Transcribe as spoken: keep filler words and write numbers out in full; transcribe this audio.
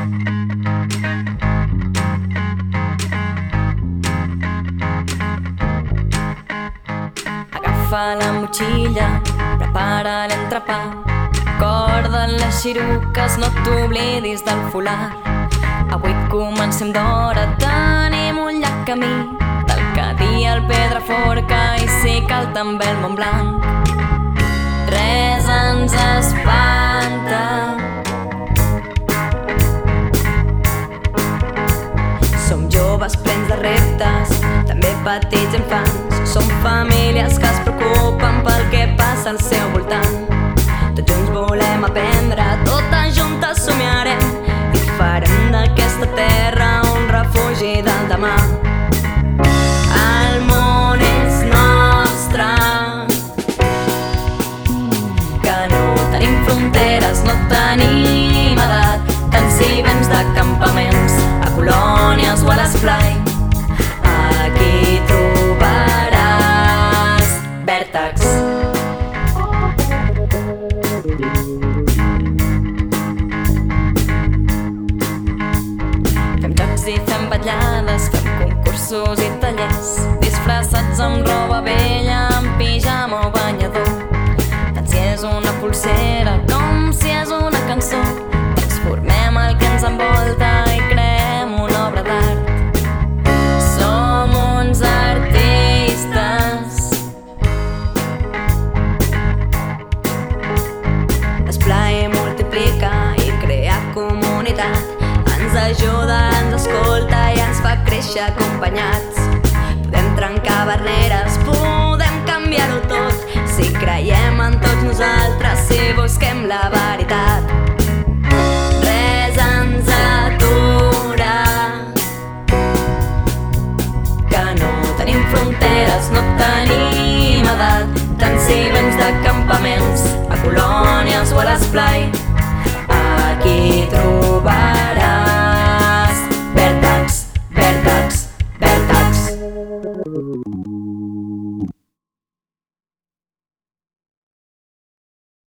Agafa la motxilla, prepara l'entrepà, corda les xiruques, no t'oblidis del folar. Avui comencem d'hora, tenim un llarg camí, del Cadí al Pedraforca i si cal també el Montblanc. Res ens espanta, som joves plens de reptes, també petits infants. Som famílies que es preocupen pel que passa al seu voltant. Tots junts volem aprendre, totes juntes somiarem i farem d'aquesta terra un refugi del demà. El món és nostre, que no tenim fronteres, no tenim edat, tant si vens de campaments, a colònies o a l'esplai. Aquí trobaràs Vèrtex. Fem jocs i fem vetllades, fem concursos i tallers, disfressats amb roba vella, amb pijama o banyador. Tant si és una pulsera com si és una cançó, transformem el que ens envolta i creem una obra d'art. Som uns artistes, esplai, multiplica i crear comunitat. Ens ajuda, ens escolta i ens fa créixer acompanyats. Podem trencar barreres, podem canviar-ho tot, si creiem en tots nosaltres, si busquem la veritat. Res ens atura, que no tenim fronteres, no tenim edat,